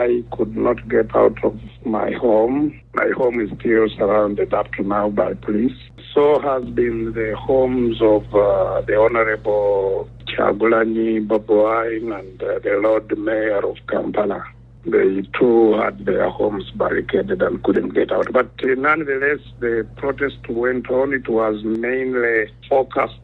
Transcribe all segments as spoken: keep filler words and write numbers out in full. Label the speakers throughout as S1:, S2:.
S1: I could not get out of my home. My home is still surrounded up to now by police. So has been the homes of uh, the Honorable Kyagulanyi Bobi Wine and uh, the Lord Mayor of Kampala. They too had their homes barricaded and couldn't get out. But uh, nonetheless, the protest went on. It was mainly focused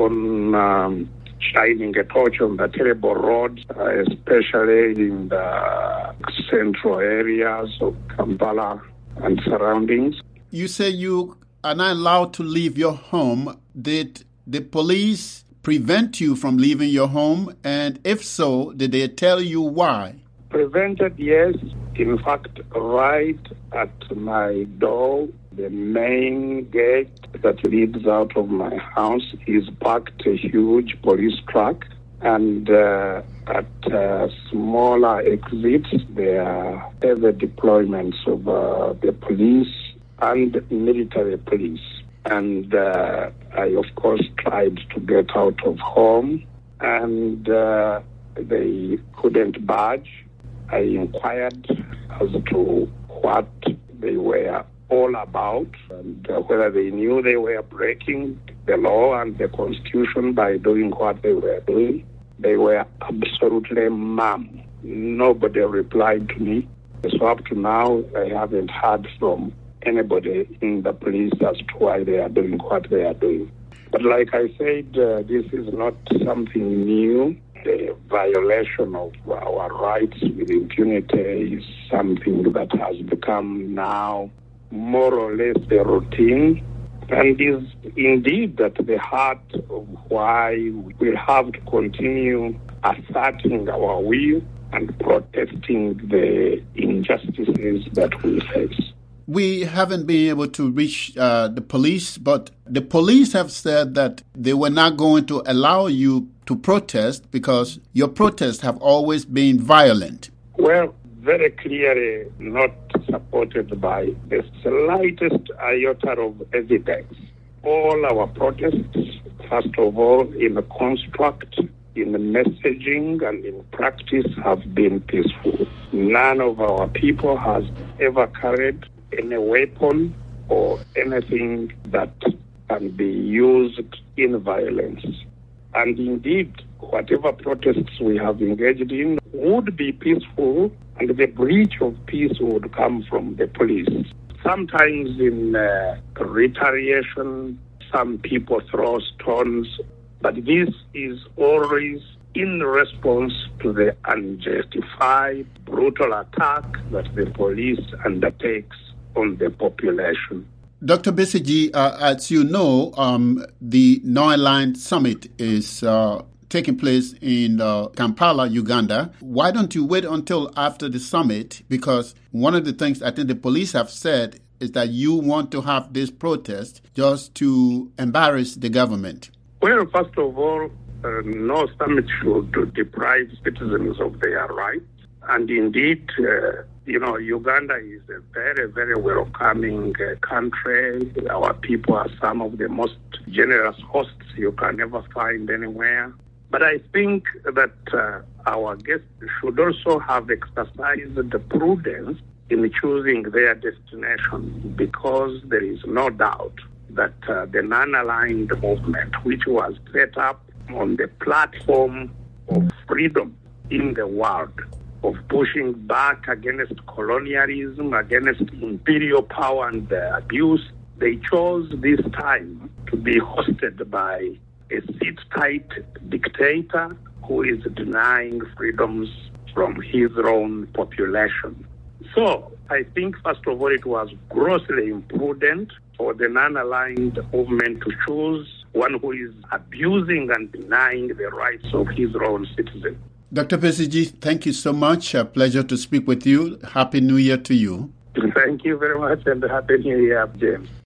S1: on um, shining a torch on the terrible roads, uh, especially in the central areas of Kampala and surroundings.
S2: You say you are not allowed to leave your home. Did the police prevent you from leaving your home? And if so, did they tell you why?
S1: Prevented, yes. In fact, right at my door, the main gate that leads out of my house is parked a huge police truck. And uh, at uh, smaller exits, there are heavy deployments of uh, the police and military police. And uh, I, of course, tried to get out of home, and uh, they couldn't budge. I inquired as to what they were all about and uh, whether they knew they were breaking the law and the Constitution by doing what they were doing. They were absolutely mum. Nobody replied to me. So up to now, I haven't heard from anybody in the police as to why they are doing what they are doing. But like I said, uh, this is not something new. The violation of our rights with impunity is something that has become now more or less a routine, and is indeed at the heart of why we have to continue asserting our will and protesting the injustices that we face.
S2: We haven't been able to reach uh, the police, but the police have said that they were not going to allow you to protest because your protests have always been violent.
S1: Well, very clearly not supported by the slightest iota of evidence. All our protests, first of all, in the construct, in the messaging and in practice, have been peaceful. None of our people has ever carried any weapon or anything that can be used in violence. And indeed, whatever protests we have engaged in would be peaceful, and the breach of peace would come from the police. Sometimes in uh, retaliation, some people throw stones, but this is always in response to the unjustified, brutal attack that the police undertakes on the population.
S2: Doctor Besigye, uh, as you know, um, the Non-Aligned Summit is uh, taking place in uh, Kampala, Uganda. Why don't you wait until after the summit? Because one of the things I think the police have said is that you want to have this protest just to embarrass the government.
S1: Well, first of all, uh, no summit should deprive citizens of their rights. And indeed, uh, you know, Uganda is a very, very welcoming uh, country. Our people are some of the most generous hosts you can ever find anywhere. But I think that uh, our guests should also have exercised the prudence in choosing their destination, because there is no doubt that uh, the non-aligned movement, which was set up on the platform of freedom in the world, of pushing back against colonialism, against imperial power and uh, abuse, they chose this time to be hosted by a sit-tight dictator who is denying freedoms from his own population. So I think, first of all, it was grossly imprudent for the non-aligned movement to choose one who is abusing and denying the rights of his own citizens.
S2: Doctor Besigye, thank you so much. A pleasure to speak with you. Happy New Year to you.
S1: Thank you very much, and Happy New Year, James.